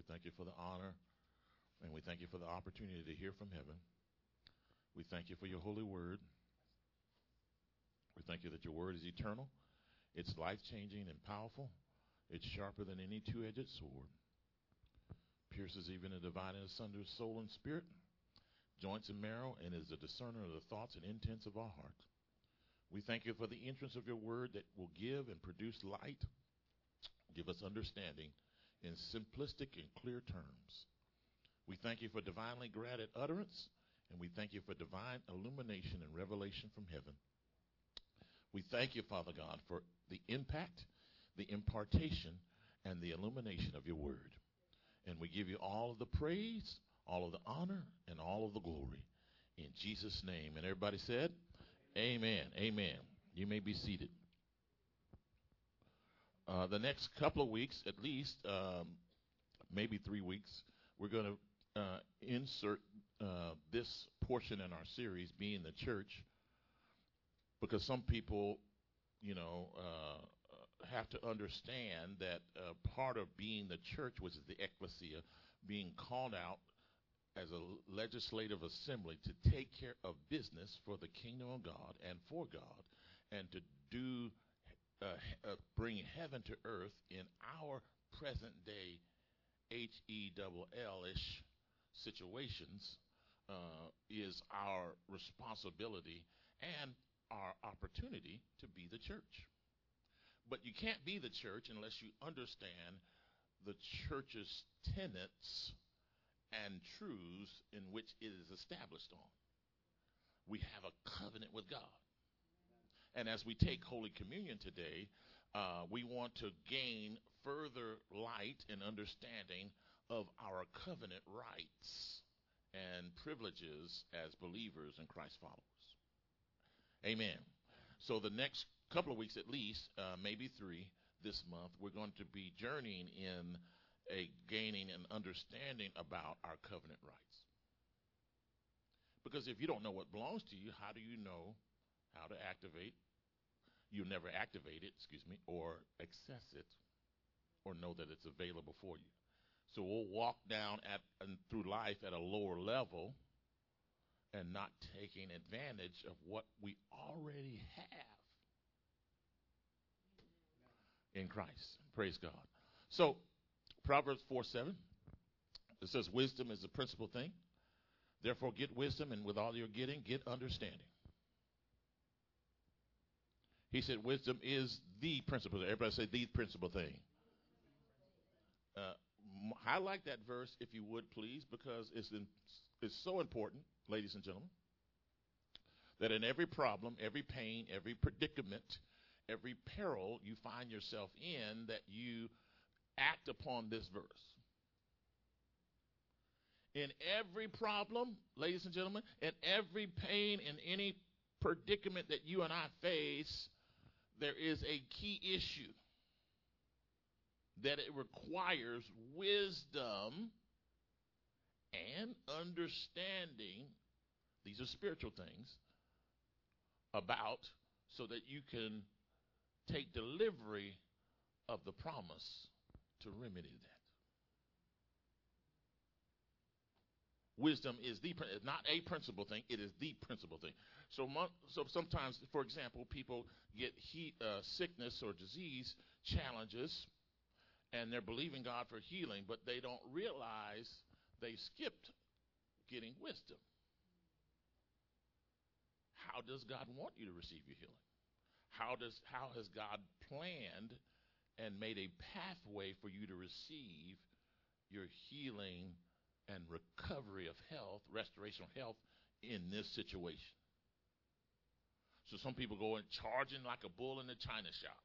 thank you for the honor, and we thank you for the opportunity to hear from heaven. We thank you for your holy word. We thank you that your word is eternal. It's life-changing and powerful. It's sharper than any two-edged sword. Pierces even and dividing asunder soul and spirit, joints and marrow, and is a discerner of the thoughts and intents of our heart. We thank you for the entrance of your word that will give and produce light, give us understanding in simplistic and clear terms. We thank you for divinely granted utterance, and we thank you for divine illumination and revelation from heaven. We thank you, Father God, for the impact, the impartation, and the illumination of your word. And we give you all of the praise, all of the honor, and all of the glory. In Jesus' name. And everybody said, amen. Amen. You may be seated. The next couple of weeks, at least, maybe 3 weeks, we're going to insert this portion in our series, Being the Church, because some people, have to understand that part of being the church, which is the ecclesia, being called out as a legislative assembly to take care of business for the kingdom of God and for God, and to do bring heaven to earth in our present day HELL-ish situations is our responsibility and our opportunity to be the church. But you can't be the church unless you understand the church's tenets and truths in which it is established on. We have a covenant with God. And as we take Holy Communion today, we want to gain further light and understanding of our covenant rights and privileges as believers and Christ followers. Amen. So the next couple of weeks at least, maybe 3 this month, we're going to be journeying in a gaining and understanding about our covenant rights. Because if you don't know what belongs to you, how do you know how to activate? You'll never activate it, or access it, or know that it's available for you. So we'll walk down through life at a lower level and not taking advantage of what we already have in Christ. Praise God. So Proverbs 4:7, it says, wisdom is the principal thing. Therefore get wisdom, and with all you're getting, get understanding. He said wisdom is the principal thing. Everybody say the principal thing. Highlight that verse, if you would, please, because it's so important, ladies and gentlemen, that in every problem, every pain, every predicament, every peril you find yourself in, that you act upon this verse. In every problem, ladies and gentlemen, in every pain, in any predicament that you and I face, there is a key issue that it requires wisdom and understanding. These are spiritual things about, so that you can take delivery of the promise to remedy that. Wisdom is not a principal thing, it is the principal thing. So sometimes, for example, people get sickness or disease challenges, and they're believing God for healing, but they don't realize they skipped getting wisdom. How does God want you to receive your healing? How has God planned and made a pathway for you to receive your healing and recovery of health, restoration of health in this situation? So some people go in charging like a bull in the china shop.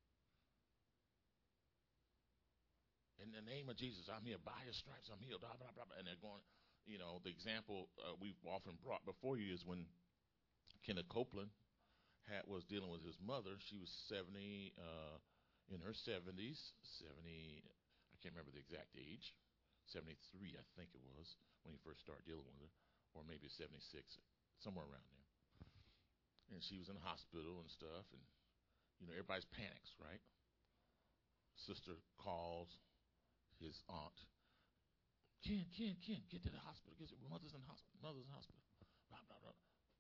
In the name of Jesus, I'm healed. By his stripes, I'm healed. Blah, blah, blah, blah. And they're going, the example we've often brought before you is when Kenneth Copeland was dealing with his mother. She was 70, in her 70s, 70, I can't remember the exact age, 73, I think it was, when he first started dealing with her, or maybe 76, somewhere around there. And she was in the hospital and stuff, and, everybody's panics, right? Sister calls his aunt Ken, get to the hospital. Get your mother's in the hospital. Mother's in the hospital. Blah, blah, blah.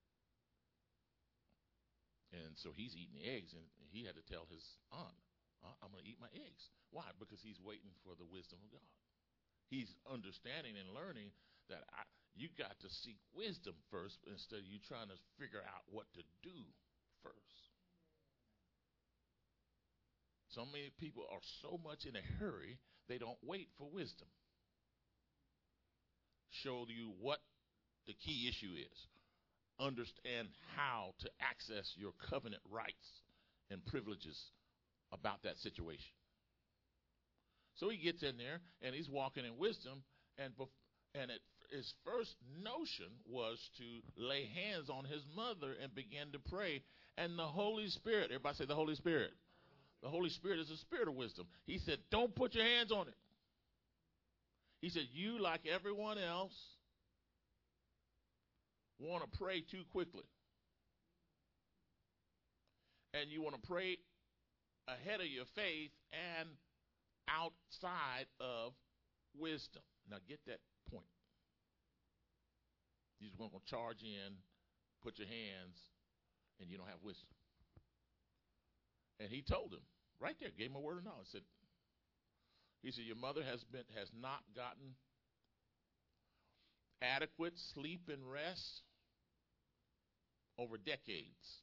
And so he's eating the eggs, and he had to tell his aunt, I'm going to eat my eggs. Why? Because he's waiting for the wisdom of God. He's understanding and learning that you got to seek wisdom first instead of you trying to figure out what to do first. So many people are so much in a hurry, they don't wait for wisdom. Show you what the key issue is. Understand how to access your covenant rights and privileges about that situation. So he gets in there and he's walking in wisdom, and his first notion was to lay hands on his mother and begin to pray. And the Holy Spirit, everybody say the Holy Spirit. The Holy Spirit is a spirit of wisdom. He said, don't put your hands on it. He said, you, like everyone else, want to pray too quickly. And you want to pray ahead of your faith and outside of wisdom. Now get that point. You just want to charge in, put your hands, and you don't have wisdom. And he told him right there, gave him a word of knowledge. He said, your mother has not gotten adequate sleep and rest over decades.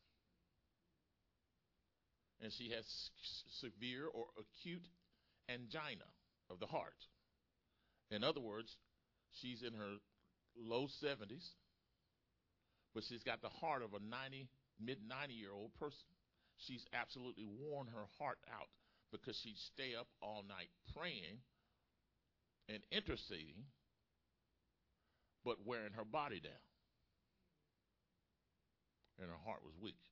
And she has severe or acute angina of the heart. In other words, she's in her low 70s, but she's got the heart of a mid-90-year-old person. She's absolutely worn her heart out because she'd stay up all night praying and interceding, but wearing her body down. And her heart was weak.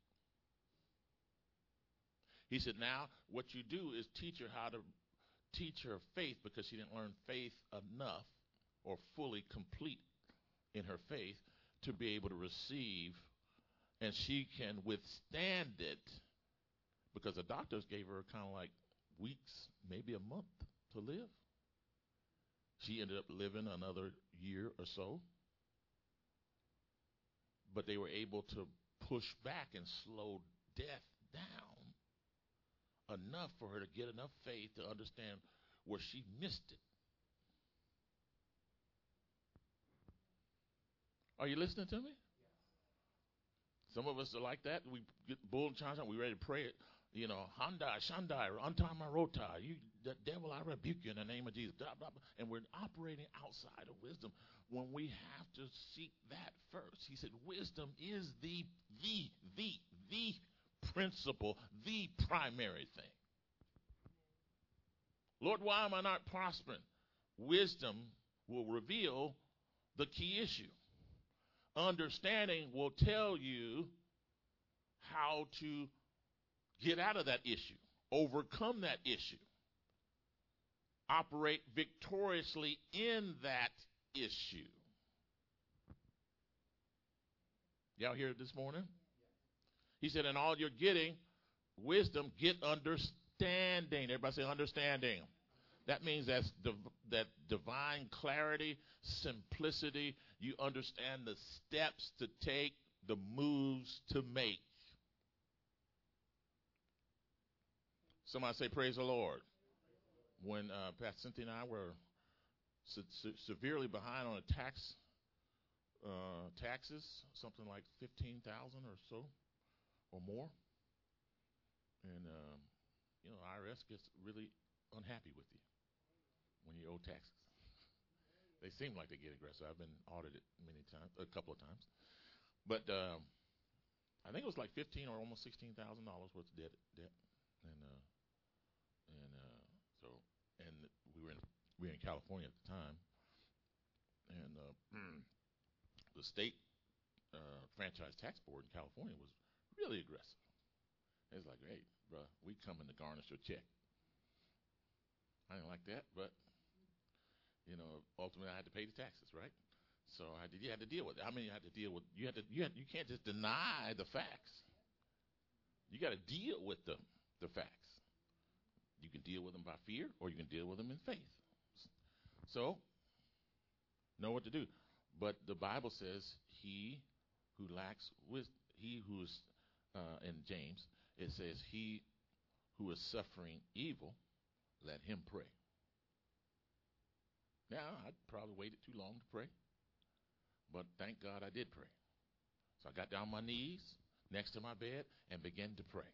He said, now what you do is teach her how to teach her faith, because she didn't learn faith enough or fully complete in her faith to be able to receive, and she can withstand it, because the doctors gave her kind of like weeks, maybe a month to live. She ended up living another year or so, but they were able to push back and slow death down enough for her to get enough faith to understand where she missed it. Are you listening to me? Some of us are like that. We get bull and charge on. We ready to pray it. You know, Handai, Shandai, Antamarota. You, the devil, I rebuke you in the name of Jesus. Blah, blah, blah. And we're operating outside of wisdom when we have to seek that first. He said, wisdom is the principle, the primary thing. Lord, why am I not prospering? Wisdom will reveal the key issue. Understanding will tell you how to get out of that issue, overcome that issue, operate victoriously in that issue. Y'all hear it this morning? He said, in all you're getting wisdom, get understanding. Everybody say understanding. That means that's that divine clarity, simplicity. You understand the steps to take, the moves to make. Somebody say, praise the Lord. When Pastor Cynthia and I were severely behind on taxes, something like $15,000 or so, or more, and IRS gets really unhappy with you when you owe taxes. They seem like they get aggressive. I've been audited a couple of times, but I think it was like $15,000 or almost $16,000 worth of debt, and we were in California at the time, and the state franchise tax board in California was really aggressive. It's like, hey, bro, we coming to garnish your check. I didn't like that, but ultimately I had to pay the taxes, right? So you had to deal with it. I mean, you had to deal with you can't just deny the facts. You got to deal with the facts. You can deal with them by fear, or you can deal with them in faith. So know what to do. But the Bible says he who lacks wisdom, he who is, in James, it says he who is suffering evil, let him pray. Now, I probably waited too long to pray, but thank God I did pray. So I got down on my knees next to my bed and began to pray.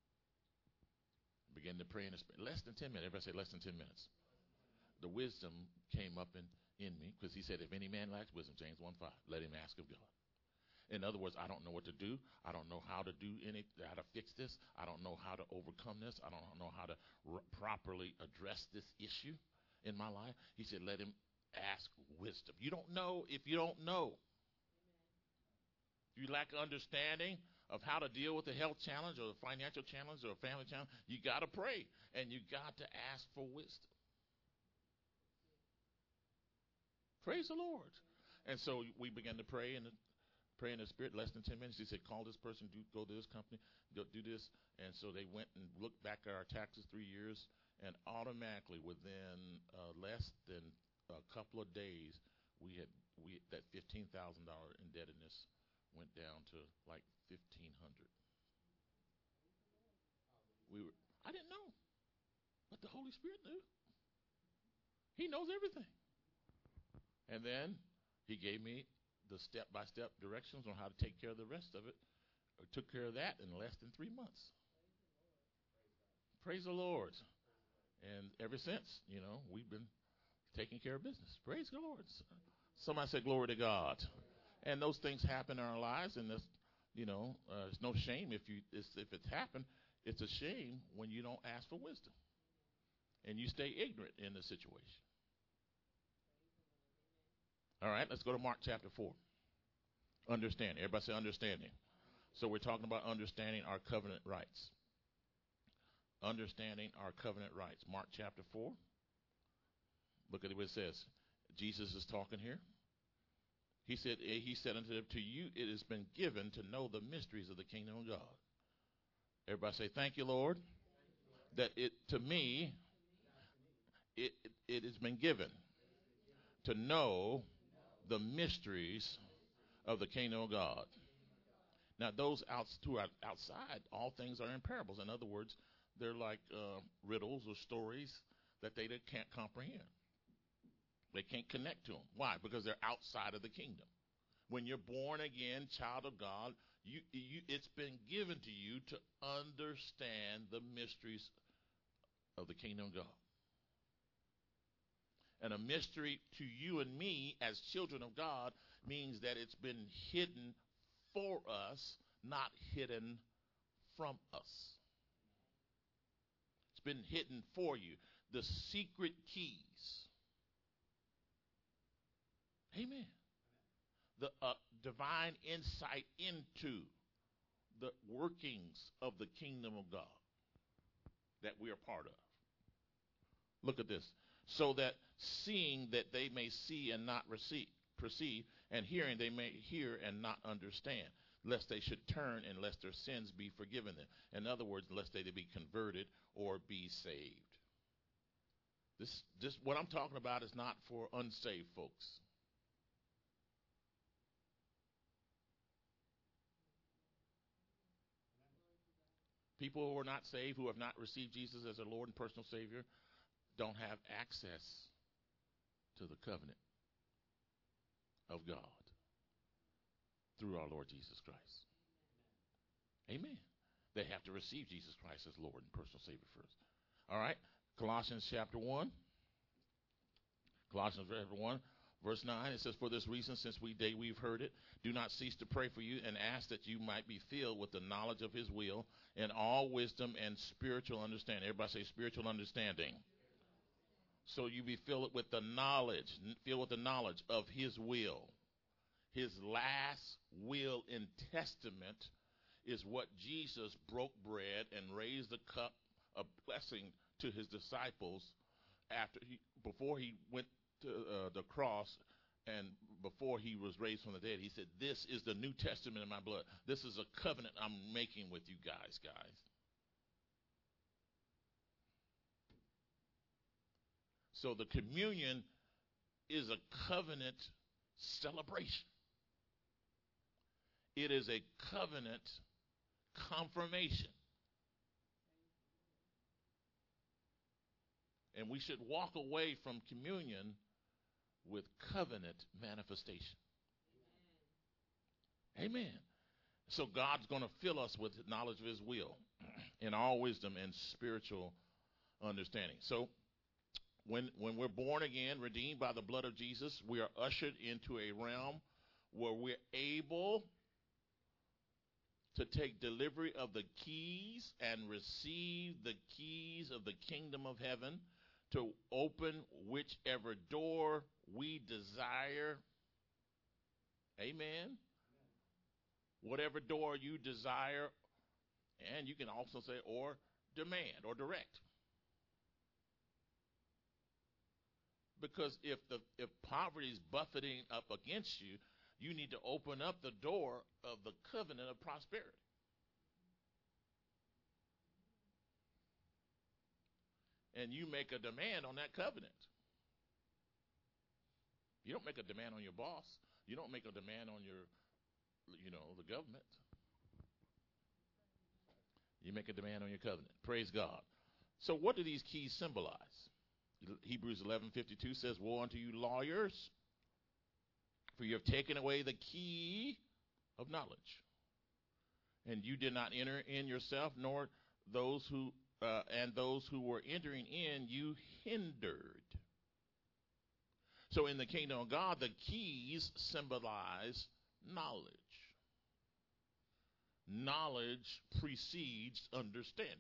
Began to pray in less than 10 minutes. Everybody say less than 10 minutes. The wisdom came up in me because he said, if any man lacks wisdom, James 1:5, let him ask of God. In other words, I don't know what to do. I don't know how to how to fix this. I don't know how to overcome this. I don't know how to properly address this issue in my life. He said, let him ask wisdom. You don't know if you don't know. If you lack understanding of how to deal with a health challenge or a financial challenge or a family challenge, you got to pray and you got to ask for wisdom. Praise the Lord. And so we began to pray in the Spirit. Less than 10 minutes, he said, call this person, go to this company, go do this. And so they went and looked back at our taxes 3 years, and automatically within less than a couple of days, that $15,000 indebtedness went down to like $1,500. I didn't know, but the Holy Spirit knew. He knows everything. And then he gave me the step-by-step directions on how to take care of the rest of it. I took care of that in less than 3 months. Praise the Lord. And ever since, we've been taking care of business. Praise the Lord. Somebody say glory to God. And those things happen in our lives, and there's no shame if it's happened. It's a shame when you don't ask for wisdom and you stay ignorant in the situation. All right, let's go to Mark chapter 4. Understanding. Everybody say understanding. So we're talking about understanding our covenant rights. Understanding our covenant rights. Mark chapter 4. Look at what it says. Jesus is talking here. He said unto them, to you it has been given to know the mysteries of the kingdom of God. Everybody say, thank you, Lord, that to me, it has been given to know the mysteries of the kingdom of God. Now, those who are outside, all things are in parables. In other words, they're like riddles or stories that they can't comprehend. They can't connect to them. Why? Because they're outside of the kingdom. When you're born again, child of God, it's been given to you to understand the mysteries of the kingdom of God. And a mystery to you and me as children of God means that it's been hidden for us, not hidden from us. It's been hidden for you. The secret keys. Amen. The divine insight into the workings of the kingdom of God that we are part of. Look at this. So that seeing that they may see and not perceive, and hearing they may hear and not understand, lest they should turn and lest their sins be forgiven them. In other words, lest they be converted or be saved. This what I'm talking about is not for unsaved folks. People who are not saved, who have not received Jesus as their Lord and personal Savior, don't have access to the covenant of God through our Lord Jesus Christ. Amen. They have to receive Jesus Christ as Lord and personal Savior first. All right. Colossians chapter 1. Colossians chapter 1, verse 9. It says, for this reason, since we've heard it, do not cease to pray for you and ask that you might be filled with the knowledge of his will and all wisdom and spiritual understanding. Everybody say spiritual understanding. So you be filled with the knowledge of his will. His last will and testament is what Jesus broke bread and raised the cup of blessing to his disciples before he went to the cross and before he was raised from the dead. He said, this is the New Testament in my blood. This is a covenant I'm making with you guys. So the communion is a covenant celebration. It is a covenant confirmation. And we should walk away from communion with covenant manifestation. Amen. So God's going to fill us with knowledge of his will in all wisdom and spiritual understanding. So when we're born again, redeemed by the blood of Jesus, we are ushered into a realm where we're able to take delivery of the keys and receive the keys of the kingdom of heaven to open whichever door we desire. Amen. Whatever door you desire, and you can also say, or demand, or direct. Because if poverty is buffeting up against you, you need to open up the door of the covenant of prosperity. And you make a demand on that covenant. You don't make a demand on your boss. You don't make a demand on your, the government. You make a demand on your covenant. Praise God. So what do these keys symbolize? Hebrews 11:52 says, "Woe unto you lawyers, for you have taken away the key of knowledge. And you did not enter in yourself, nor those who were entering in you hindered." So in the kingdom of God, the keys symbolize knowledge. Knowledge precedes understanding.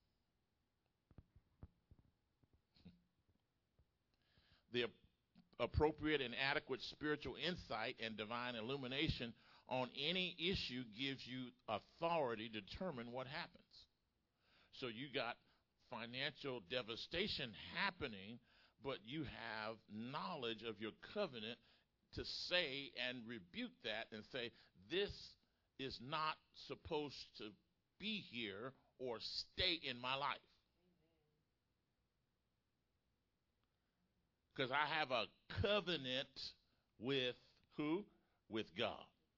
The appropriate and adequate spiritual insight and divine illumination on any issue gives you authority to determine what happens. So you got financial devastation happening, but you have knowledge of your covenant to say and rebuke that and say, this is not supposed to be here or stay in my life. Because I have a covenant with who? With God.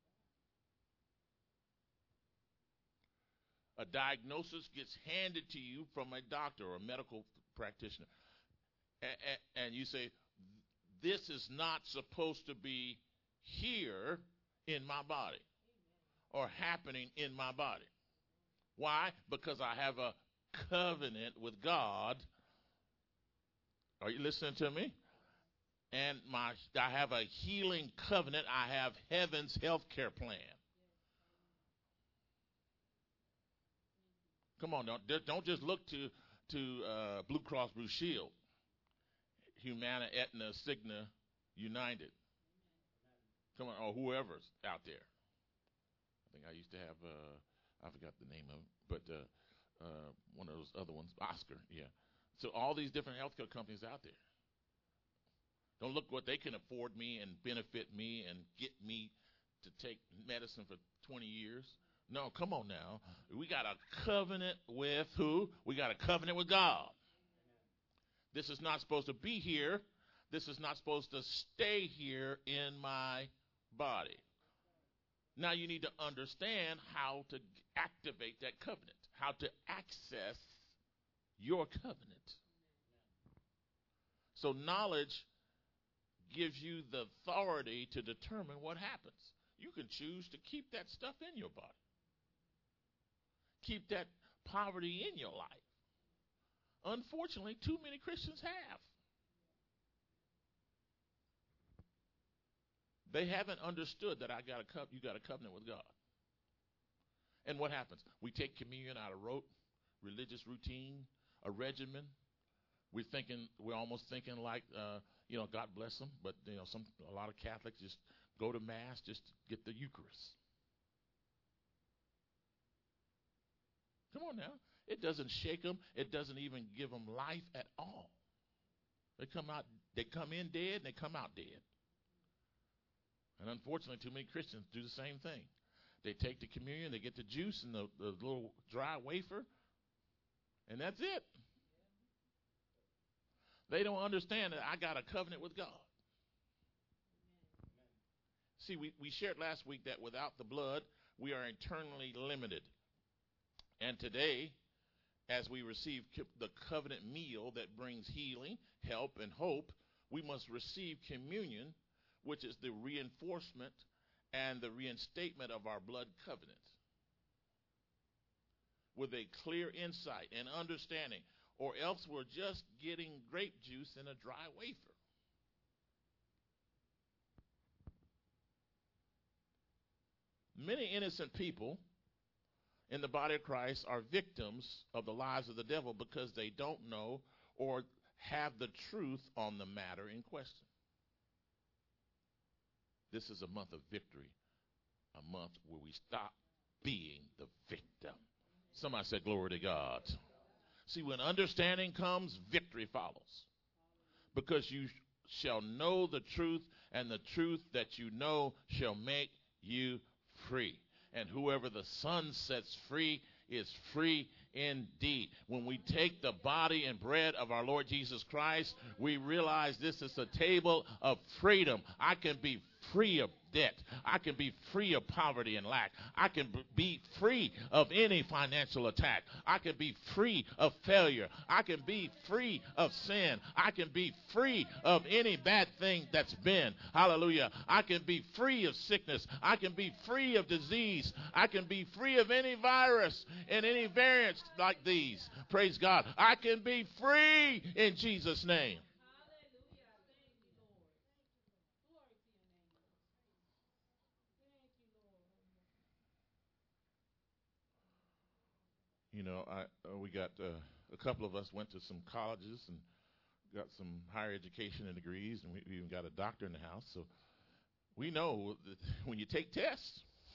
A diagnosis gets handed to you from a doctor or a medical practitioner. And you say, this is not supposed to be here in my body or happening in my body. Why? Because I have a covenant with God. Are you listening to me? And I have a healing covenant. I have heaven's health care plan. Come on, don't just look to Blue Cross Blue Shield, Humana, Aetna, Cigna, United. Come on, or whoever's out there. I think I used to have, I forgot the name of it, but one of those other ones, Oscar, yeah. So all these different healthcare companies out there. Don't look what they can afford me and benefit me and get me to take medicine for 20 years. No, come on now. We got a covenant with who? We got a covenant with God. This is not supposed to be here. This is not supposed to stay here in my body. Now you need to understand how to activate that covenant, how to access your covenant. So knowledge gives you the authority to determine what happens. You can choose to keep that stuff in your body. Keep that poverty in your life. Unfortunately, too many Christians have. They haven't understood that you got a covenant with God. And what happens? We take communion out of rote, religious routine, a regimen. We're almost thinking like, God bless them, but a lot of Catholics just go to Mass just to get the Eucharist. Come on now. It doesn't shake them. It doesn't even give them life at all. They come in dead, and they come out dead. And unfortunately, too many Christians do the same thing. They take the communion, they get the juice and the little dry wafer, and that's it. They don't understand that I got a covenant with God. See, we shared last week that without the blood, we are eternally limited. And today, as we receive the covenant meal that brings healing, help, and hope, we must receive communion, which is the reinforcement and the reinstatement of our blood covenant, with a clear insight and understanding, or else we're just getting grape juice in a dry wafer. Many innocent people in the body of Christ are victims of the lies of the devil because they don't know or have the truth on the matter in question. This is a month of victory, a month where we stop being the victim. Somebody said, glory to God. See, when understanding comes, victory follows. Because you shall know the truth, and the truth that you know shall make you free. And whoever the Son sets free is free indeed. When we take the body and bread of our Lord Jesus Christ, we realize this is a table of freedom. I can be free of debt. I can be free of poverty and lack. I can be free of any financial attack. I can be free of failure. I can be free of sin. I can be free of any bad thing that's been. Hallelujah. I can be free of sickness. I can be free of disease. I can be free of any virus and any variants like these. Praise God. I can be free in Jesus' name. You know, we got a couple of us went to some colleges and got some higher education and degrees, and we even got a doctor in the house. So we know that when you take tests,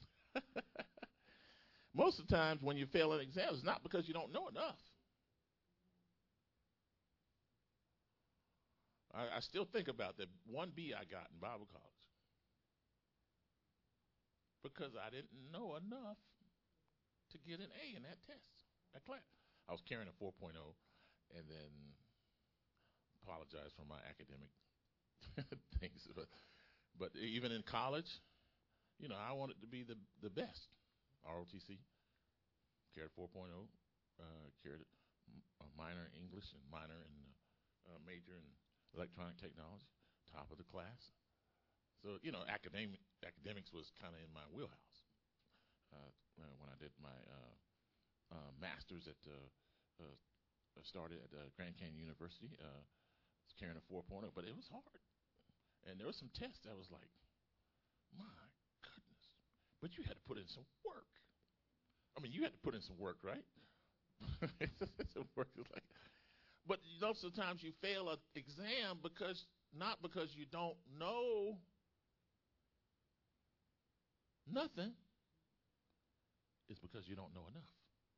most of the times when you fail an exam, it's not because you don't know enough. I still think about that 1B I got in Bible college because I didn't know enough to get an A in that test. That class. I was carrying a 4.0 and then apologize for my academic things. But even in college, you know, I wanted to be the best. ROTC, carried 4.0, carried a minor in English and minor in major in electronic technology, top of the class. So, you know, academics was kind of in my wheelhouse. When I did my master's at started at Grand Canyon University, was carrying a 4.0, but it was hard. And there were some tests that was like, my goodness. But you had to put in some work. I mean, you had to put in some work, right? Some work is like, but lots of times you fail an exam not because you don't know nothing. It's because you don't know enough.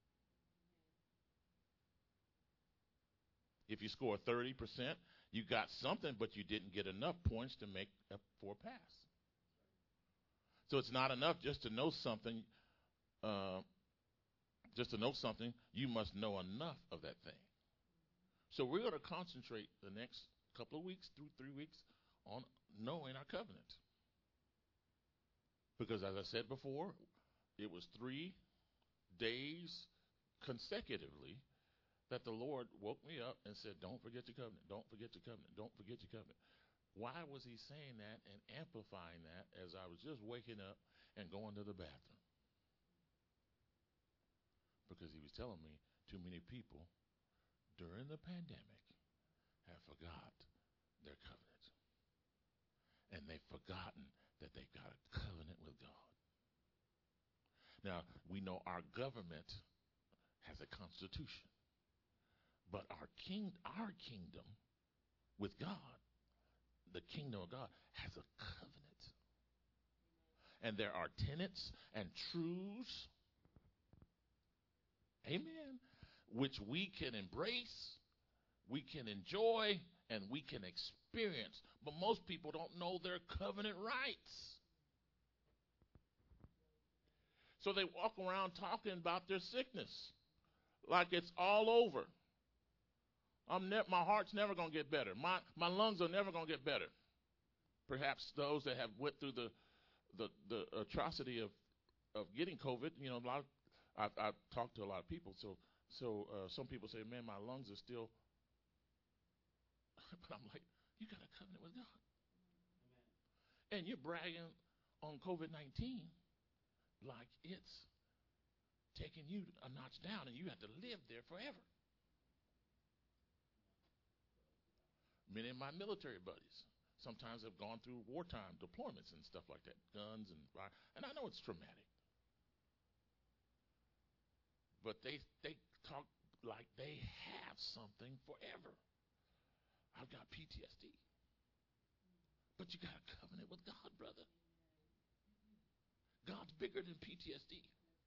If you score 30%, you got something, but you didn't get enough points to make up for a pass. So it's not enough just to know something. You must know enough of that thing. So we're going to concentrate the next couple of weeks, 3 weeks, on knowing our covenant. Because as I said before, it was 3 days consecutively that the Lord woke me up and said, don't forget your covenant, don't forget your covenant, don't forget your covenant. Why was he saying that and amplifying that as I was just waking up and going to the bathroom? Because he was telling me too many people during the pandemic have forgot their covenant. And they've forgotten that they've got a covenant with God. Now, we know our government has a constitution. But our kingdom with God, the kingdom of God, has a covenant. And there are tenets and truths, amen, which we can embrace, we can enjoy, and we can experience. But most people don't know their covenant rights. So they walk around talking about their sickness like it's all over. My heart's never going to get better. My lungs are never going to get better. Perhaps those that have went through the the atrocity of getting COVID. You know, I've talked to a lot of people. So some people say, man, my lungs are still. But I'm like, you got a covenant with God. And you're bragging on COVID-19 like it's taking you a notch down and you have to live there forever. Many of my military buddies sometimes have gone through wartime deployments and stuff like that, guns and fire, and I know it's traumatic. But they talk like they have something forever. I've got PTSD. But you got a covenant with God, brother. God's bigger than PTSD.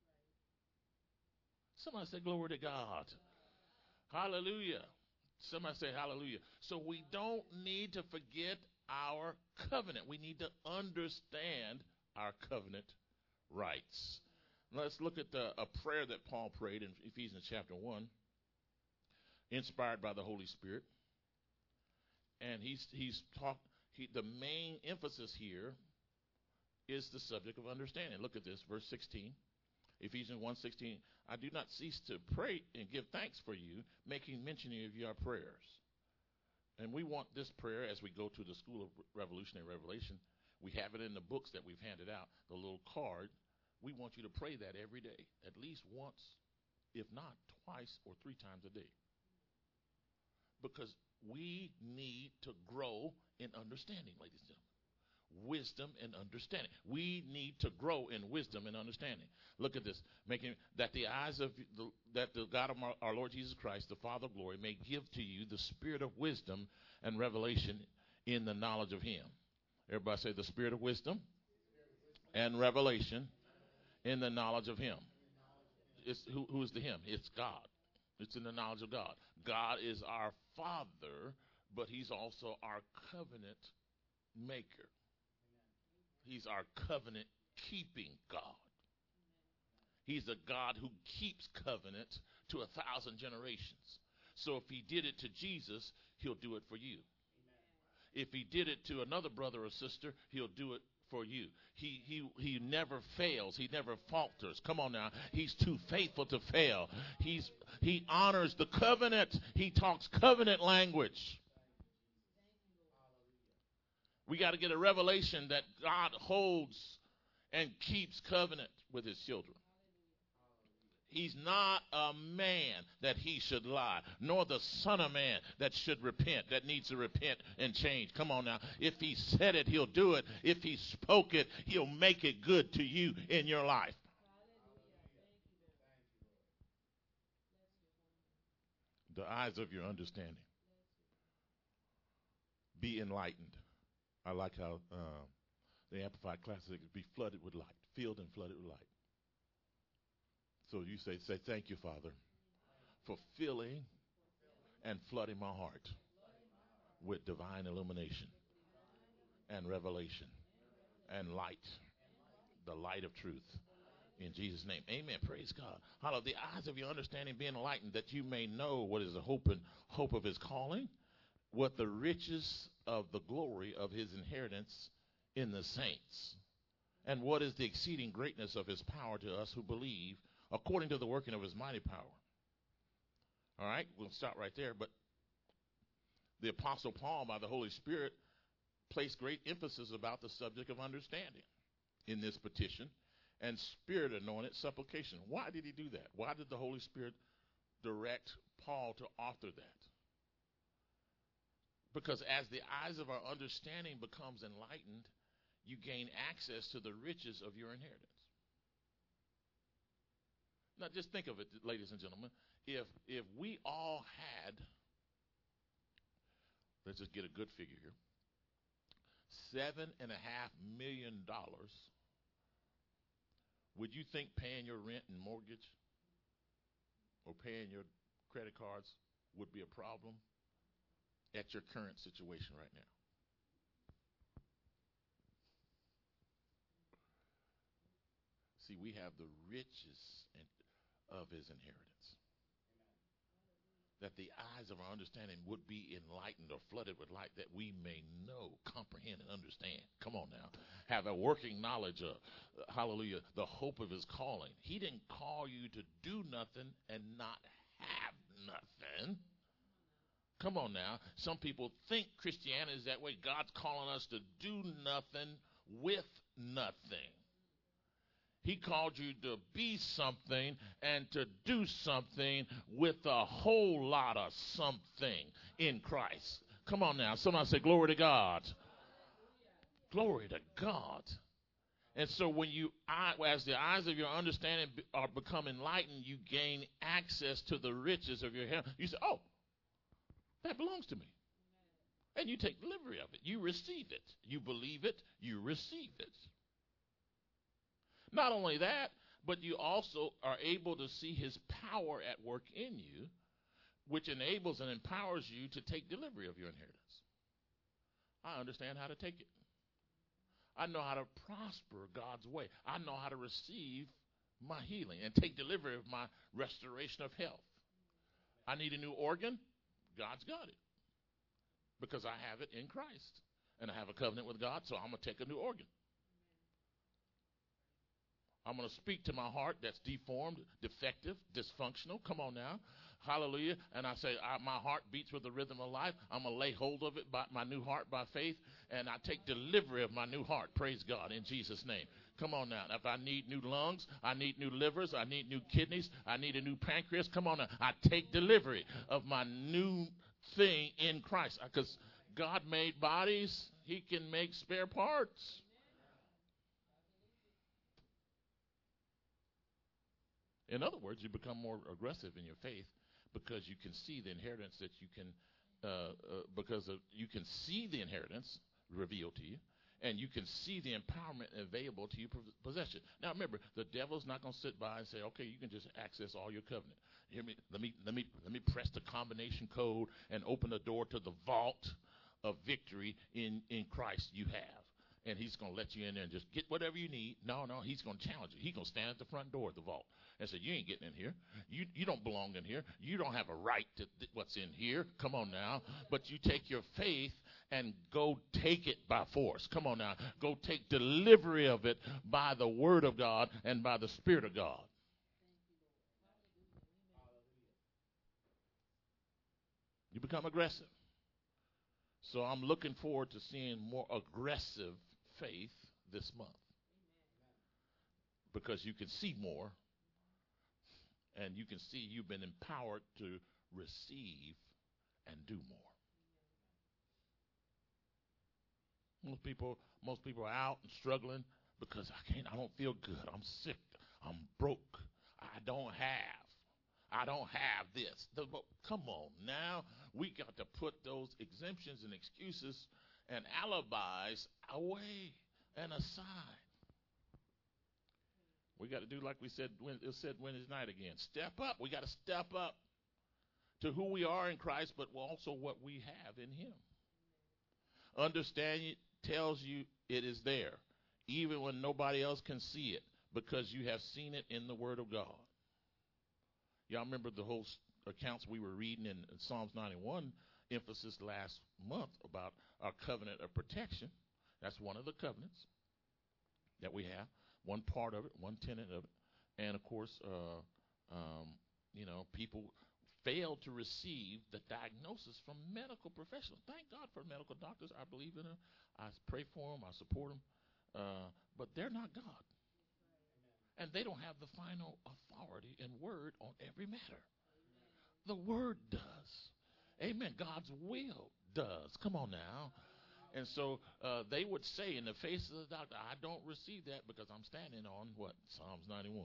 Somebody say glory to God. Hallelujah. Somebody say hallelujah. So we don't need to forget our covenant. We need to understand our covenant rights. Let's look at a prayer that Paul prayed in Ephesians chapter 1, inspired by the Holy Spirit. And the main emphasis here is the subject of understanding. Look at this, verse 16. Ephesians 1:16. I do not cease to pray and give thanks for you, making mention of your prayers. And we want this prayer as we go to the School of Revolutionary Revelation. We have it in the books that we've handed out, the little card. We want you to pray that every day, at least once, if not twice or 3 times a day. Because we need to grow in understanding, ladies and gentlemen. Wisdom and understanding. We need to grow in wisdom and understanding. Look at this. Making that the eyes of the God of our Lord Jesus Christ, the Father of glory, may give to you the spirit of wisdom and revelation in the knowledge of him. Everybody say the spirit of wisdom and revelation in the knowledge of him. Who is the him? It's God. It's in the knowledge of God. God is our Father, but he's also our covenant maker. He's our covenant keeping God. He's a God who keeps covenant to 1,000 generations. So if he did it to Jesus, he'll do it for you. If he did it to another brother or sister, he'll do it for you. He never fails. He never falters. Come on now. He's too faithful to fail. He honors the covenant. He talks covenant language. We got to get a revelation that God holds and keeps covenant with his children. He's not a man that he should lie, nor the son of man that should repent, that needs to repent and change. Come on now. If he said it, he'll do it. If he spoke it, he'll make it good to you in your life. The eyes of your understanding. Be enlightened. I like how the Amplified Classic be flooded with light, filled and flooded with light. So you say thank you, Father, for filling and flooding my heart with divine illumination and revelation and light, the light of truth. In Jesus' name, amen. Praise God. Hallelujah. The eyes of your understanding being enlightened, that you may know what is the hope of his calling, what the riches of the glory of his inheritance in the saints, and what is the exceeding greatness of his power to us who believe, according to the working of his mighty power. All right, we'll stop right there. But the Apostle Paul, by the Holy Spirit, placed great emphasis about the subject of understanding in this petition and Spirit-anointed supplication. Why did he do that? Why did the Holy Spirit direct Paul to author that? Because as the eyes of our understanding becomes enlightened, you gain access to the riches of your inheritance. Now, just think of it, ladies and gentlemen. If we all had, let's just get a good figure here, $7.5 million, would you think paying your rent and mortgage or paying your credit cards would be a problem at your current situation right now? See, we have the riches of his inheritance. That the eyes of our understanding would be enlightened or flooded with light, that we may know, comprehend, and understand. Come on now. have a working knowledge of, hallelujah, the hope of his calling. He didn't call you to do nothing and not have nothing. Come on now. Some people think Christianity is that way. God's calling us to do nothing with nothing. He called you to be something and to do something with a whole lot of something in Christ. Come on now. Somebody say, glory to God. Glory to God. And so when as the eyes of your understanding are become enlightened, you gain access to the riches of your heaven. You say, oh, that belongs to me. And you take delivery of it. You receive it. You believe it. You receive it. Not only that, but you also are able to see his power at work in you, which enables and empowers you to take delivery of your inheritance. I understand how to take it. I know how to prosper God's way. I know how to receive my healing and take delivery of my restoration of health. I need a new organ. God's got it because I have it in Christ. And I have a covenant with God, so I'm going to take a new organ. I'm going to speak to my heart that's deformed, defective, dysfunctional. Come on now. Hallelujah. And I say, my heart beats with the rhythm of life. I'm going to lay hold of it by my new heart by faith. And I take delivery of my new heart. Praise God in Jesus' name. Come on now. If I need new lungs, I need new livers, I need new kidneys, I need a new pancreas. Come on now. I take delivery of my new thing in Christ. Because God made bodies. He can make spare parts. In other words, you become more aggressive in your faith because you can see the inheritance that you can, you can see the inheritance revealed to you, and you can see the empowerment available to you possession. Now, remember, the devil's not going to sit by and say, "Okay, you can just access all your covenant." Hear me? Let me press the combination code and open the door to the vault of victory in Christ you have. And he's going to let you in there and just get whatever you need. No, he's going to challenge you. He's going to stand at the front door of the vault and say, you ain't getting in here. You don't belong in here. You don't have a right to what's in here. Come on now. But you take your faith and go take it by force. Come on now. Go take delivery of it by the word of God and by the Spirit of God. You become aggressive. So I'm looking forward to seeing more aggressive faith this month. Because you can see more, and you can see you've been empowered to receive and do more. Most people are out and struggling because I don't feel good. I'm sick. I'm broke. I don't have this. Come on now. We got to put those exemptions and excuses and alibis away and aside. We got to do like we said Wednesday night again. Step up. We got to step up to who we are in Christ, but also what we have in him. Understand it tells you it is there, even when nobody else can see it, because you have seen it in the Word of God. Y'all remember the whole accounts we were reading in Psalms 91, emphasis last month about our covenant of protection. That's one of the covenants that we have, one part of it, one tenet of it. And, of course, people fail to receive the diagnosis from medical professionals. Thank God for medical doctors. I believe in them. I pray for them. I support them. But they're not God. And they don't have the final authority and word on every matter. The word does. Amen. God's will does. Come on now. And so they would say in the face of the doctor, I don't receive that because I'm standing on what? Psalms 91.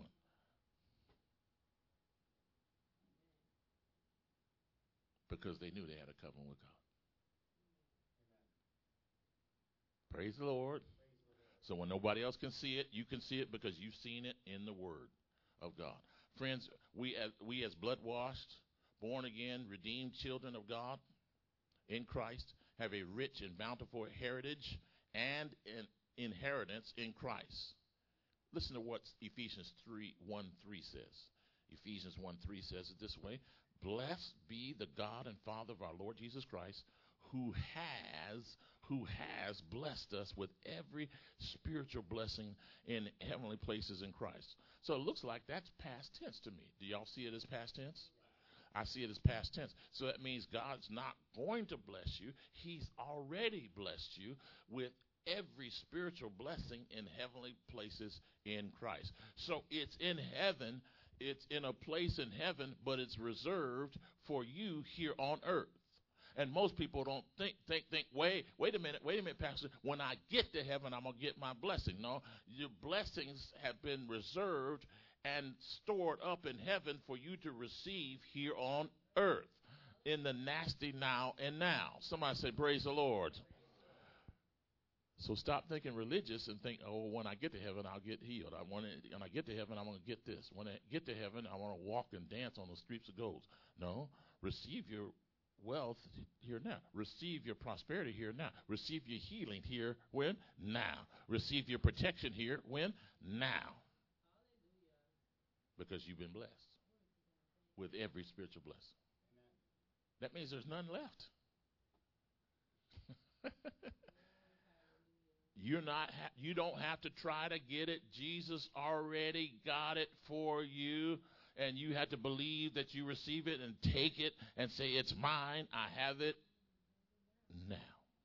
Because they knew they had a covenant with God. Praise the Lord. So when nobody else can see it, you can see it because you've seen it in the Word of God. Friends, we as blood-washed, born-again, redeemed children of God in Christ have a rich and bountiful heritage and an inheritance in Christ. Listen to what Ephesians 1:3 says. Ephesians 1:3 says it this way: Blessed be the God and Father of our Lord Jesus Christ, who has blessed us with every spiritual blessing in heavenly places in Christ. So it looks like that's past tense to me. Do y'all see it as past tense? I see it as past tense. So that means God's not going to bless you. He's already blessed you with every spiritual blessing in heavenly places in Christ. So it's in heaven. It's in a place in heaven, but it's reserved for you here on earth. And most people don't think, wait a minute, Pastor. When I get to heaven, I'm going to get my blessing. No, your blessings have been reserved and stored up in heaven for you to receive here on earth in the nasty now and now. Somebody say, praise the Lord. So stop thinking religious and think, oh, when I get to heaven, I'll get healed. When I get to heaven, I'm going to get this. When I get to heaven, I want to walk and dance on the streets of gold. No, receive your wealth here now. Receive your prosperity here now. Receive your healing here. When? Now. Receive your protection here. When? Now. Because you've been blessed with every spiritual blessing. That means there's none left. You don't have to try to get it. Jesus already got it for you. And you have to believe that you receive it and take it and say, it's mine. I have it now.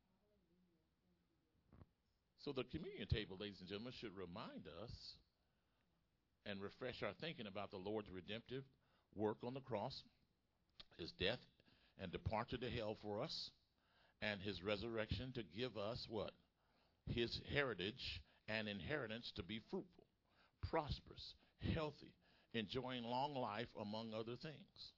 So the communion table, ladies and gentlemen, should remind us and refresh our thinking about the Lord's redemptive work on the cross, his death and departure to hell for us, and his resurrection to give us what? His heritage and inheritance to be fruitful, prosperous, healthy, enjoying long life, among other things.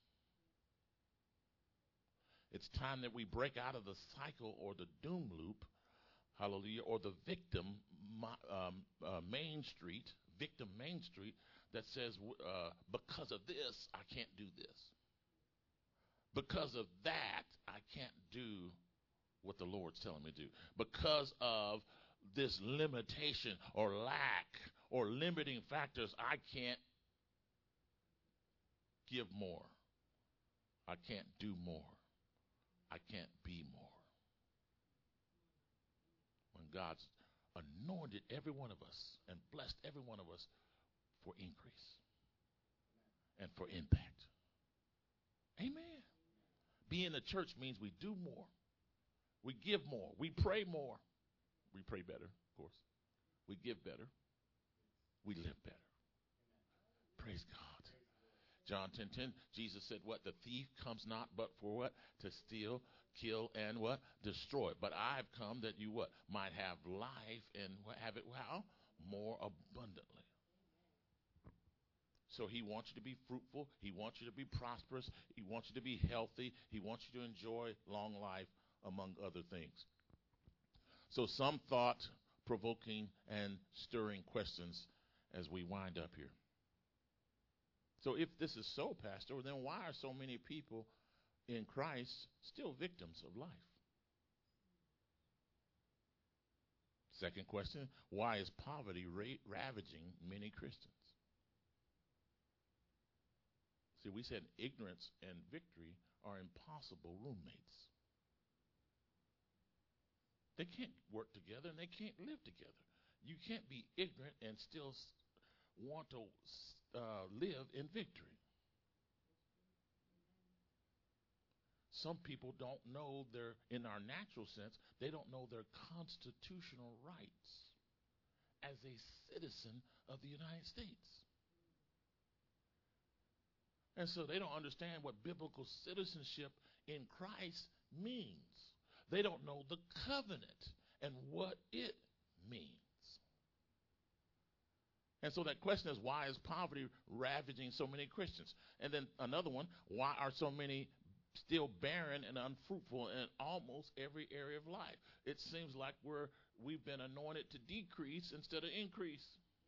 It's time that we break out of the cycle or the doom loop, hallelujah, or the victim main street that says, because of this, I can't do this. Because of that, I can't do what the Lord's telling me to do. Because of this limitation or lack or limiting factors, I can't give more. I can't do more. I can't be more. When God's anointed every one of us and blessed every one of us for increase and for impact. Amen. Being a church means we do more. We give more. We pray more. We pray better, of course. We give better. We live better. Praise God. John 10:10, Jesus said what? The thief comes not but for what? To steal, kill, and what? Destroy. But I've come that you what? Might have life and have it how? More abundantly. So he wants you to be fruitful. He wants you to be prosperous. He wants you to be healthy. He wants you to enjoy long life, among other things. So some thought-provoking and stirring questions as we wind up here. So if this is so, Pastor, then why are so many people in Christ still victims of life? Second question, why is poverty ravaging many Christians? See, we said ignorance and victory are impossible roommates. They can't work together and they can't live together. You can't be ignorant and still want to live in victory. Some people don't know in our natural sense, they don't know their constitutional rights as a citizen of the United States. And so they don't understand what biblical citizenship in Christ means. They don't know the covenant and what it means. And so that question is, why is poverty ravaging so many Christians? And then another one, why are so many still barren and unfruitful in almost every area of life? It seems like we've been anointed to decrease instead of increase.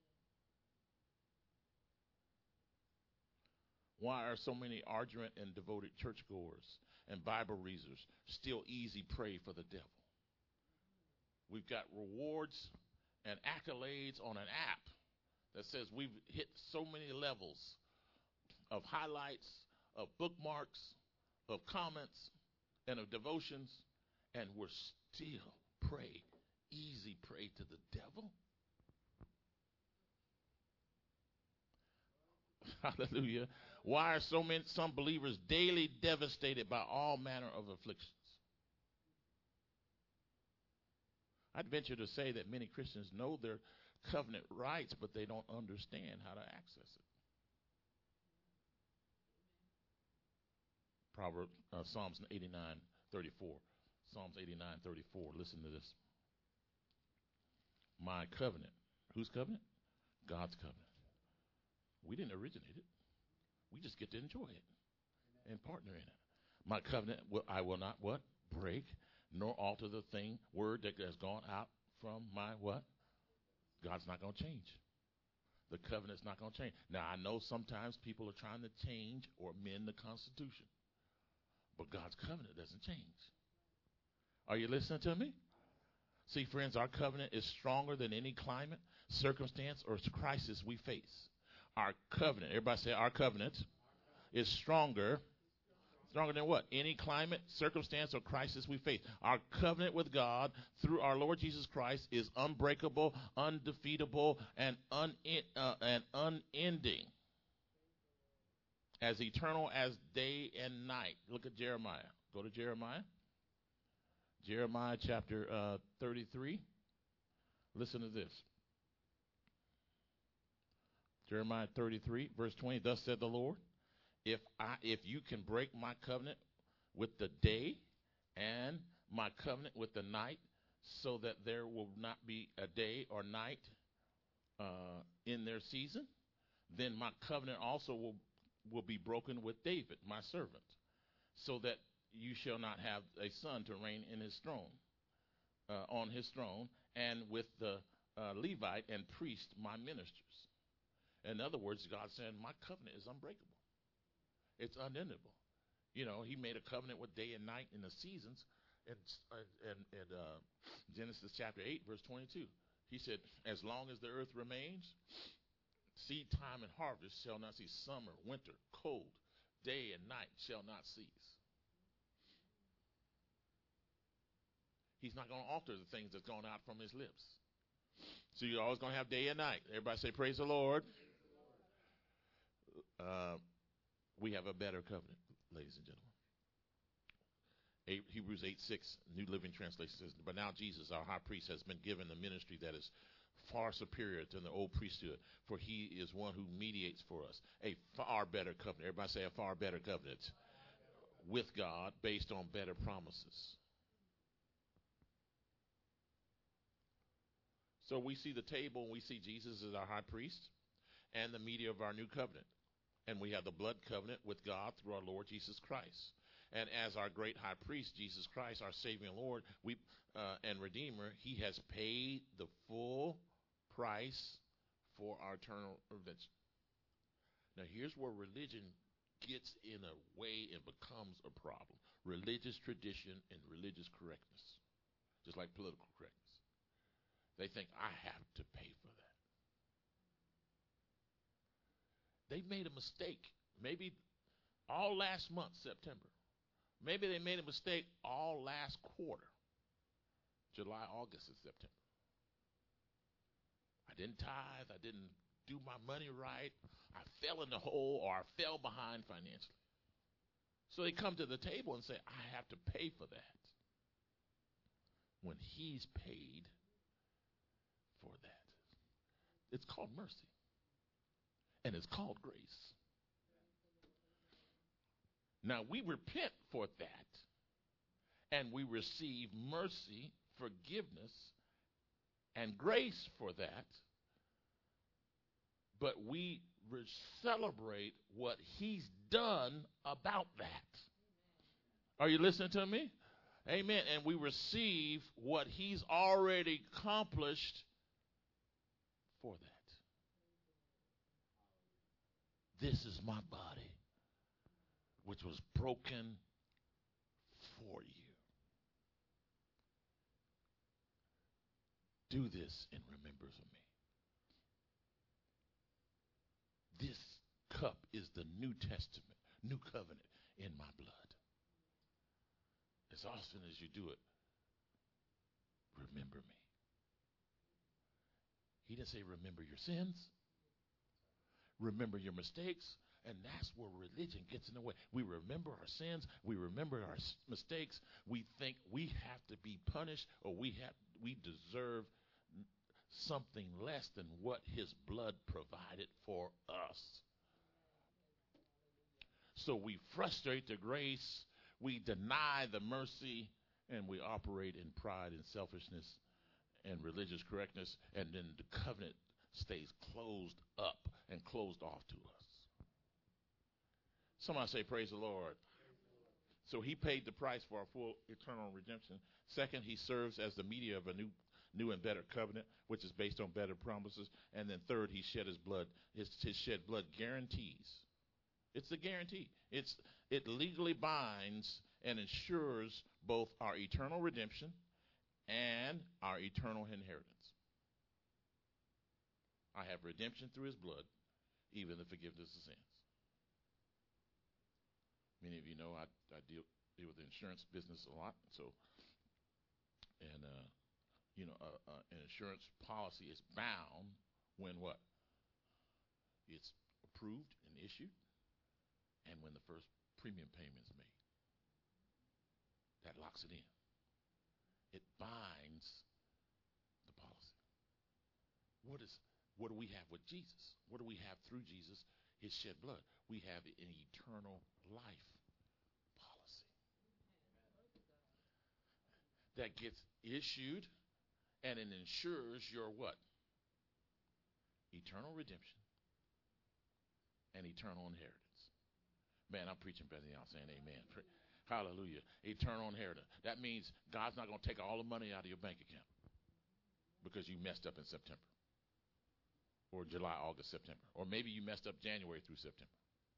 Why are so many ardent and devoted churchgoers and Bible readers still easy prey for the devil? We've got rewards and accolades on an app that says we've hit so many levels of highlights, of bookmarks, of comments, and of devotions, and we're still easy prey to the devil. Hallelujah. Why are some believers daily devastated by all manner of afflictions? I'd venture to say that many Christians know their covenant rights, but they don't understand how to access it. Psalms 89:34. Psalms 89:34. Listen to this. My covenant. Whose covenant? God's covenant. We didn't originate it. We just get to enjoy it and partner in it. My covenant, I will not what? Break, nor alter the word that has gone out from my what? God's not going to change. The covenant's not going to change. Now, I know sometimes people are trying to change or amend the Constitution, but God's covenant doesn't change. Are you listening to me? See, friends, our covenant is stronger than any climate, circumstance, or crisis we face. Our covenant, everybody say our covenant is stronger than what? Any climate, circumstance, or crisis we face. Our covenant with God through our Lord Jesus Christ is unbreakable, undefeatable, and unending. As eternal as day and night. Look at Jeremiah. Go to Jeremiah. Jeremiah chapter 33. Listen to this. Jeremiah 33, verse 20. Thus said the Lord, if you can break my covenant with the day and my covenant with the night, so that there will not be a day or night in their season, then my covenant also will be broken with David, my servant, so that you shall not have a son to reign in his throne, on his throne, and with the Levite and priest, my ministers. In other words, God said, my covenant is unbreakable. It's unendable. You know, he made a covenant with day and night in the seasons. And Genesis chapter 8, verse 22, he said, as long as the earth remains, seed time and harvest shall not cease. Summer, winter, cold, day and night shall not cease. He's not going to alter the things that's gone out from his lips. So you're always going to have day and night. Everybody say, praise the Lord. We have a better covenant, ladies and gentlemen. Hebrews 8:6, New Living Translation says, but now Jesus, our high priest, has been given a ministry that is far superior to the old priesthood, for he is one who mediates for us. A far better covenant. Everybody say a far better covenant with God based on better promises. So we see the table and we see Jesus as our high priest and the mediator of our new covenant. And we have the blood covenant with God through our Lord Jesus Christ. And as our great high priest, Jesus Christ, our Savior and Lord and Redeemer, he has paid the full price for our eternal redemption. Now, here's where religion gets in a way and becomes a problem. Religious tradition and religious correctness, just like political correctness. They think, I have to pay for that. They made a mistake. Maybe all last month, September. Maybe they made a mistake all last quarter. July, August, and September. I didn't tithe. I didn't do my money right. I fell in the hole or I fell behind financially. So they come to the table and say, I have to pay for that. When he's paid for that. It's called mercy. And it's called grace. Now we repent for that. And we receive mercy, forgiveness, and grace for that. But we celebrate what he's done about that. Are you listening to me? Amen. And we receive what he's already accomplished for that. This is my body, which was broken for you. Do this in remembrance of me. This cup is the New Testament, new covenant in my blood. As often as you do it, remember me. He didn't say remember your sins. Remember your mistakes. And that's where religion gets in the way. We remember our sins. We remember our mistakes. We think we have to be punished, or we deserve something less than what his blood provided for us. So we frustrate the grace, we deny the mercy, and we operate in pride and selfishness and religious correctness, and then the covenant stays closed up and closed off to us. Somebody say, praise the Lord. So he paid the price for our full eternal redemption. Second, he serves as the mediator of a new and better covenant, which is based on better promises. And then third, he shed his blood. His shed blood guarantees. It's a guarantee. It legally binds and ensures both our eternal redemption and our eternal inheritance. I have redemption through his blood, even the forgiveness of sins. Many of you know I deal with the insurance business a lot. So, and an insurance policy is bound when what? It's approved and issued, and when the first premium payment is made. That locks it in. It binds the policy. What do we have with Jesus? What do we have through Jesus? His shed blood. We have an eternal life policy that gets issued, and it ensures your what? Eternal redemption and eternal inheritance. Man, I'm preaching better than y'all saying amen. Hallelujah. Eternal inheritance. That means God's not going to take all the money out of your bank account because you messed up in September. Or July, August, September. Or maybe you messed up January through September.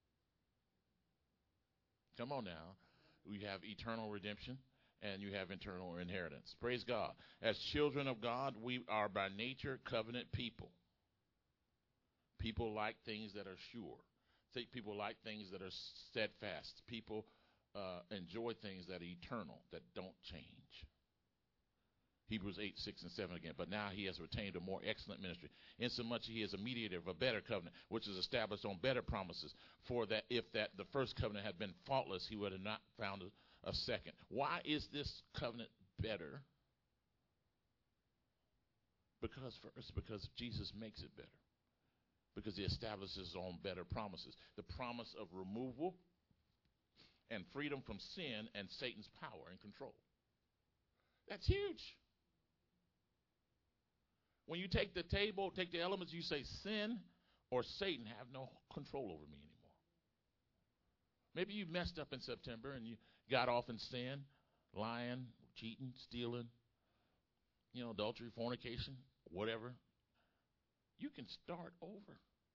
Come on now. We have eternal redemption and you have eternal inheritance. Praise God. As children of God, we are by nature covenant people. People like things that are sure. People like things that are steadfast. People enjoy things that are eternal, that don't change. Hebrews 8, 6, and 7 again. But now he has retained a more excellent ministry, insomuch he is a mediator of a better covenant, which is established on better promises. For that if that the first covenant had been faultless, he would have not found a second. Why is this covenant better? Because Jesus makes it better. Because he establishes on better promises. The promise of removal and freedom from sin and Satan's power and control. That's huge. When you take the table, take the elements, you say sin or Satan have no control over me anymore. Maybe you messed up in September and you got off in sin, lying, cheating, stealing, adultery, fornication, whatever. You can start over.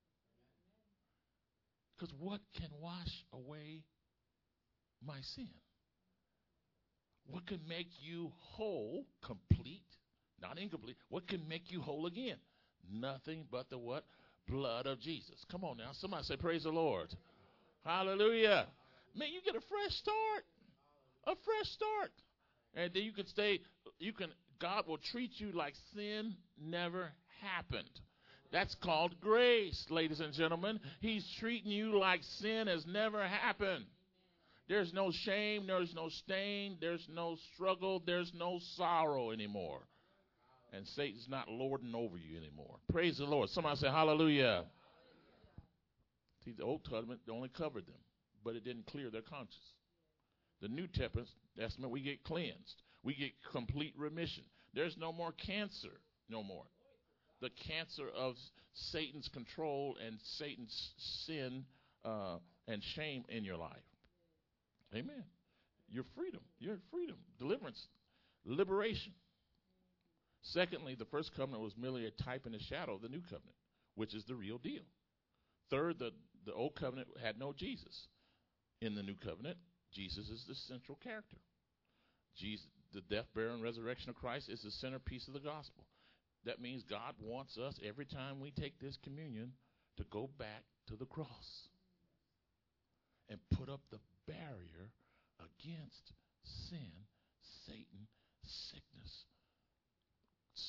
Because what can wash away my sin? What can make you whole, complete, not incomplete? What can make you whole again? Nothing but the what? Blood of Jesus. Come on now. Somebody say, praise the Lord. Hallelujah. Man, you get a fresh start. A fresh start. And then you can God will treat you like sin never happened. That's called grace, ladies and gentlemen. He's treating you like sin has never happened. There's no shame, there's no stain, there's no struggle, there's no sorrow anymore. And Satan's not lording over you anymore. Praise the Lord. Somebody say hallelujah. See, the Old Testament only covered them, but it didn't clear their conscience. The New Testament, we get cleansed. We get complete remission. There's no more cancer, no more. The cancer of Satan's control and Satan's sin and shame in your life. Amen. Your freedom, deliverance, liberation. Secondly, the first covenant was merely a type and a shadow of the new covenant, which is the real deal. Third, the old covenant had no Jesus. In the new covenant, Jesus is the central character. Jesus, the death, burial, and resurrection of Christ is the centerpiece of the gospel. That means God wants us, every time we take this communion, to go back to the cross and put up the barrier against sin, Satan, sickness,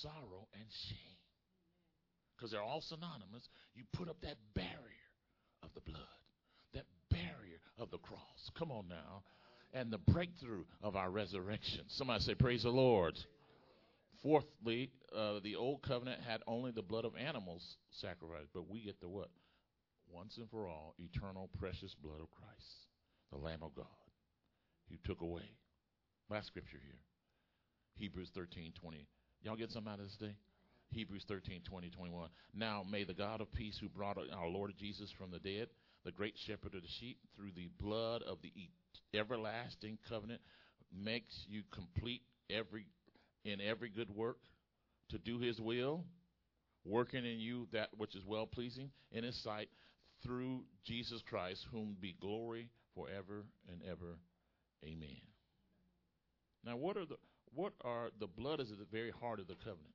sorrow and shame. Because they're all synonymous. You put up that barrier of the blood, that barrier of the cross. Come on now. And the breakthrough of our resurrection. Somebody say, praise the Lord. Fourthly, the old covenant had only the blood of animals sacrificed, but we get the what? Once and for all, eternal, precious blood of Christ, the Lamb of God, who took away. Last scripture here, Hebrews 13:20. Y'all get something out of this day? Hebrews 13:20-21. Now may the God of peace, who brought our Lord Jesus from the dead, the great shepherd of the sheep, through the blood of the everlasting covenant, makes you complete in every good work, to do his will, working in you that which is well-pleasing in his sight, through Jesus Christ, whom be glory forever and ever. Amen. Now, what are the blood is at the very heart of the covenant.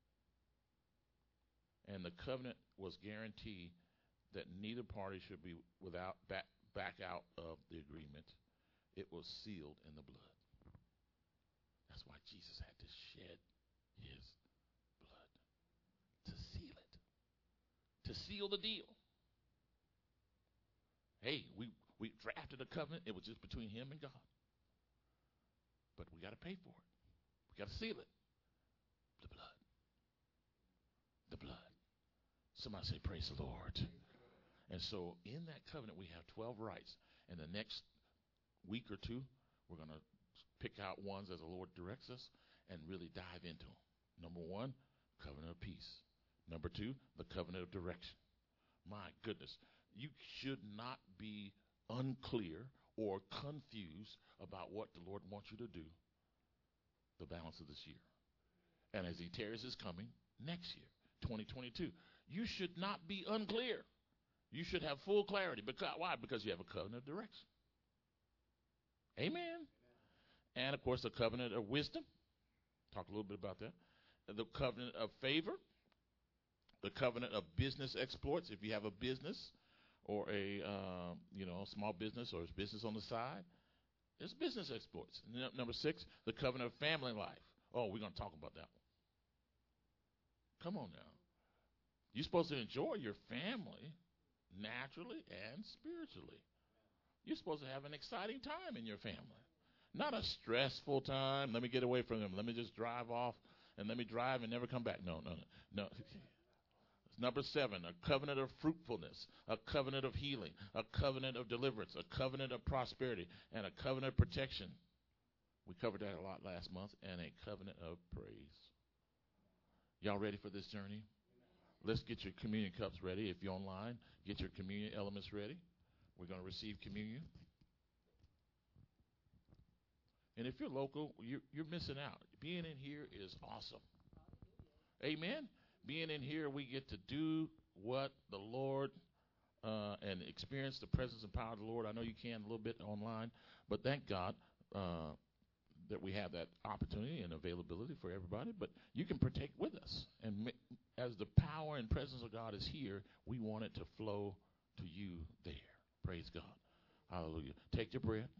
And the covenant was guaranteed that neither party should be without back out of the agreement. It was sealed in the blood. That's why Jesus had to shed his blood to seal it, to seal the deal. Hey, we drafted a covenant. It was just between him and God. But we got to pay for it. We got to seal it. The blood. The blood. Somebody say, praise the Lord. And so in that covenant, we have 12 rights. And the next week or two, we're going to pick out ones as the Lord directs us and really dive into them. Number one, covenant of peace. Number two, the covenant of direction. My goodness, you should not be unclear or confused about what the Lord wants you to do the balance of this year. And as he tarries is coming next year, 2022, you should not be unclear. You should have full clarity. Because why? Because you have a covenant of direction. Amen. And, of course, the covenant of wisdom. Talk a little bit about that. The covenant of favor. The covenant of business exploits. If you have a business or a small business or a business on the side, it's business exploits. Number 6, the covenant of family life. Oh, we're going to talk about that one. Come on now. You're supposed to enjoy your family naturally and spiritually. You're supposed to have an exciting time in your family. Not a stressful time. Let me get away from them. Let me just drive off and let me drive and never come back. No. Number 7, a covenant of fruitfulness, a covenant of healing, a covenant of deliverance, a covenant of prosperity, and a covenant of protection. We covered that a lot last month. And a covenant of praise. Y'all ready for this journey? Let's get your communion cups ready. If you're online, get your communion elements ready. We're going to receive communion. And if you're local, you're missing out. Being in here is awesome. Amen. Being in here, we get to do what the Lord and experience the presence and power of the Lord. I know you can a little bit online, but thank God that we have that opportunity and availability for everybody. But you can partake with us. And as the power and presence of God is here, we want it to flow to you there. Praise God. Hallelujah. Take your bread.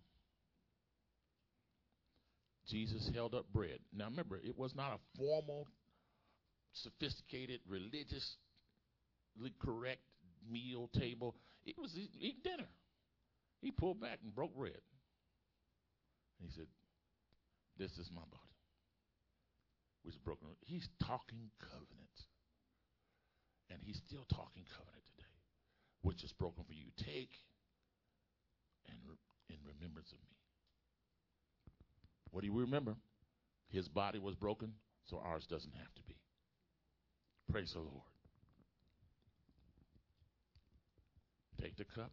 Jesus held up bread. Now remember, it was not a formal, sophisticated, religiously correct meal table. It was eating dinner. He pulled back and broke bread. And he said, this is my body, which is broken. He's talking covenant. And he's still talking covenant today, which is broken for you. Take and in remembrance of me. What do you remember? His body was broken, so ours doesn't have to be. Praise the Lord. Take the cup.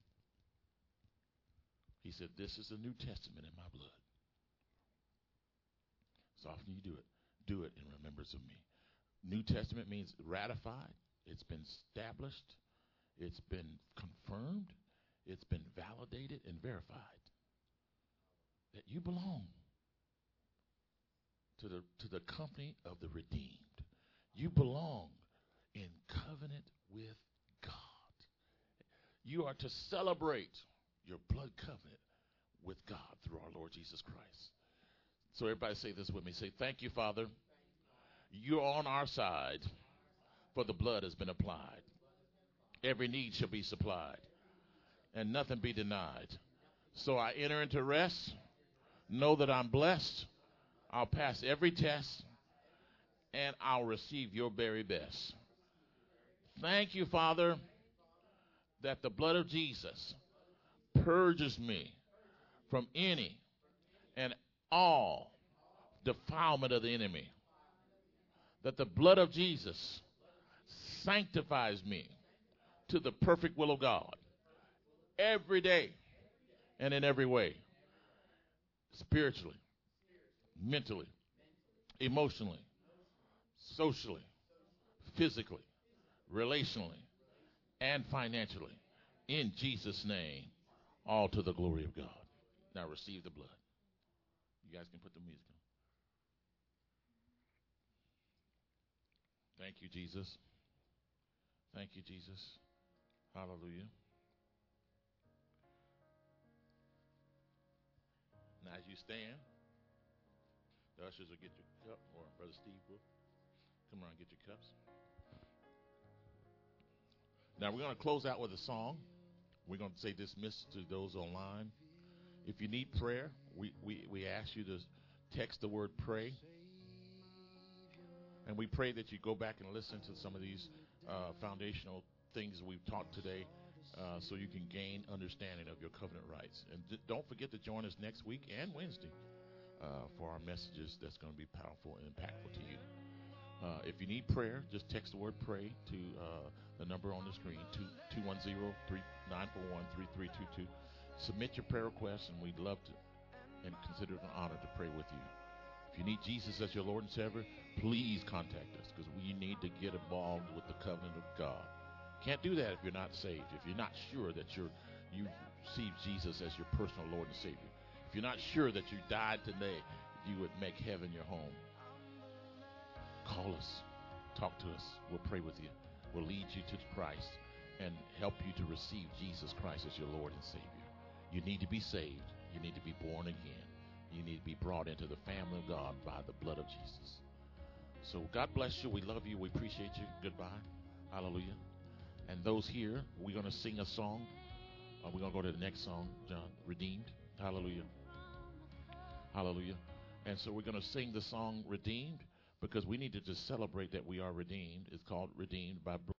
He said, this is the New Testament in my blood. So often you do it in remembrance of me. New Testament means ratified. It's been established. It's been confirmed. It's been validated and verified that you belong to the company of the redeemed. You belong in covenant with God. You are to celebrate your blood covenant with God through our Lord Jesus Christ. So everybody say this with me. Say, thank you, Father. You're on our side, for the blood has been applied. Every need shall be supplied, and nothing be denied. So I enter into rest. Know that I'm blessed. I'll pass every test, and I'll receive your very best. Thank you, Father, that the blood of Jesus purges me from any and all defilement of the enemy. That the blood of Jesus sanctifies me to the perfect will of God every day and in every way, spiritually, mentally, emotionally, socially, physically, relationally, and financially. In Jesus' name, all to the glory of God. Now receive the blood. You guys can put the music on. Thank you, Jesus. Thank you, Jesus. Hallelujah. Now, as you stand, the ushers will get your cup, or Brother Steve will come around and get your cups. Now, we're going to close out with a song. We're going to say dismiss to those online. If you need prayer, we ask you to text the word pray. And we pray that you go back and listen to some of these foundational things we've taught today so you can gain understanding of your covenant rights. And don't forget to join us next week and Wednesday for our messages that's going to be powerful and impactful to you. If you need prayer, just text the word pray to the number on the screen, 210-941-3322. Submit your prayer requests, and we'd love to and consider it an honor to pray with you. If you need Jesus as your Lord and Savior, please contact us because we need to get involved with the covenant of God. Can't do that if you're not saved, if you're not sure that you received Jesus as your personal Lord and Savior. If you're not sure that you died today, you would make heaven your home. Call us. Talk to us. We'll pray with you. We'll lead you to Christ and help you to receive Jesus Christ as your Lord and Savior. You need to be saved. You need to be born again. You need to be brought into the family of God by the blood of Jesus. So God bless you. We love you. We appreciate you. Goodbye. Hallelujah. And those here, we're going to sing a song. We're going to go to the next song, John, Redeemed. Hallelujah. Hallelujah. And so we're going to sing the song Redeemed because we need to just celebrate that we are redeemed. It's called Redeemed by